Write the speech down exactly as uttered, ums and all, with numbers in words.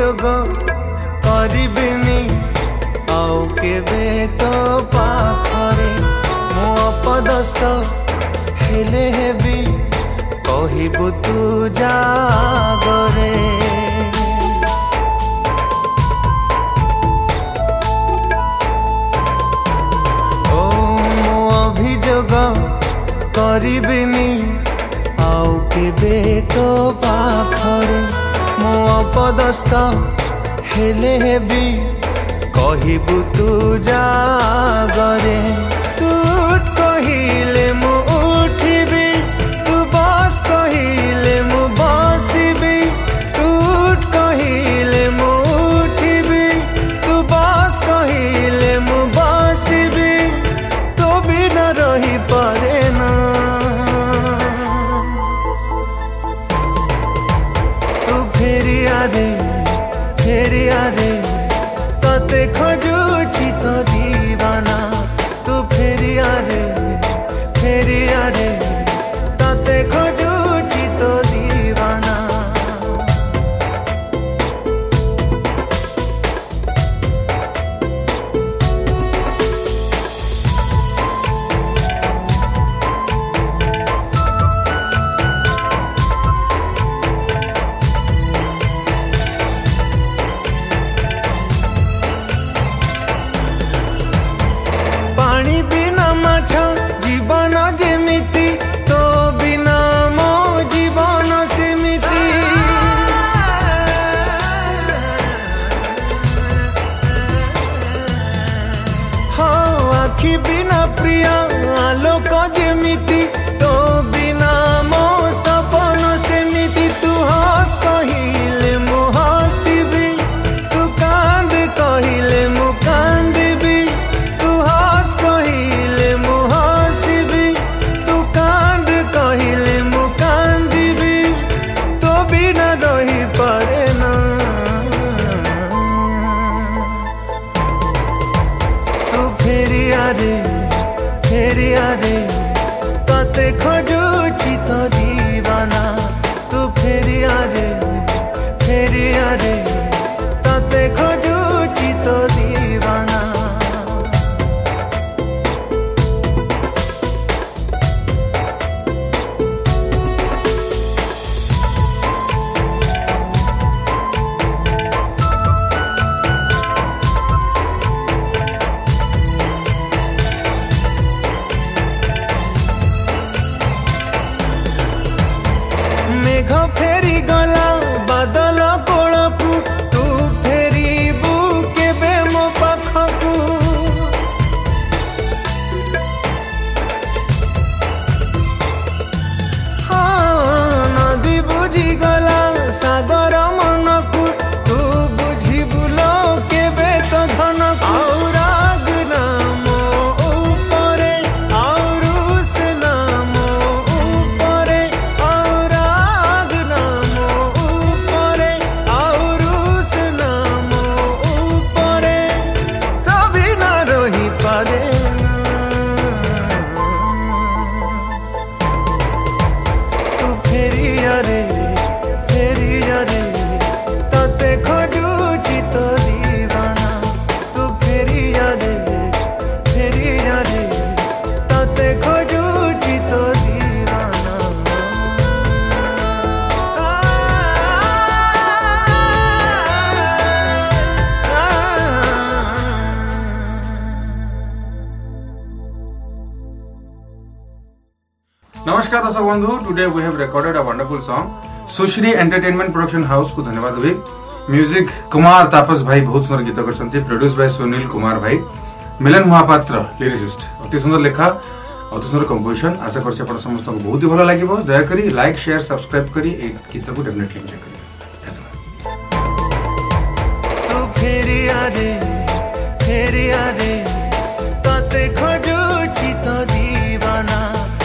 अभियोग करिबिनी आउ केबे तो पाखरे मो अपदस्थ हेले हेबी कहिबु तू जागरे ओ मो अभियोग करिबिनी आउ केबे तो पाखरे मो अपदस्थ हेले हेबी कहिबु तू जागरे तू उठ कहिले मु उठिबी तू बस कहिले मु बसिबी तू उठ कहिले मु उठिबी तू बस कहिले मु बसिबी तो बिना रही पारे ना तू फेरिया दे फेरिया दे तते खोजुची तो दीवाना तू फेरिया रे फेरिया रे तते खोजुची तो दीवाना पानी बिना माछ जीवन जेमिति तो बिना मो जीवन सेमिति हो आखि बिना प्रिय आलोक जेमिति तो बिना मो सपन सेमिति तू हस कहिले मु हसिबी तू कांद कहिले मु कांदिबी तू हस कहिले मु हसिबी तू कांद कहिले मु कांदिबी तो बिना रही पारे ना तू फेरिया रे फेरिया रे तते खोजुची तो दीवाना तू फेरिया रे फेरिया रे तते खोजुची तो दीवाना मेघ फेरी गला बादल कोलकू तू फेरीबू केबे मो पाखकू हाँ नदी बुझी गला सागर मनकू तू बुझिबू लो केबे तो धनकू आउ राग नाम उपरे आउ रुस नाम उपरे आउ राग नाम उपरे आउ रुस नाम उपरे तभी ना रही पारे तू फेरिया रे फेरिया रे तते खोजुची तो दीवाना तू फेरिया रे फेरिया रे तते खोजुची तो दीवाना नमस्कार दर्शक बंधु today we have recorded a wonderful song Sushri entertainment production house को धन्यवाद देवी म्यूजिक कुमार तापस भाई बहुत सुंदर गीत करछंती प्रोड्यूस बाय सुनील कुमार भाई मिलन महापात्र लिरिसिस्ट अति सुंदर लेखा अति सुंदर कंपोजिशन आशा करछि आपण समस्त को बहुत ही भलो लागिवो दया करी लाइक शेयर सब्सक्राइब करी ए गीत को डेफिनेटली एंजॉय करी धन्यवाद तू फेरिया रे फेरिया रे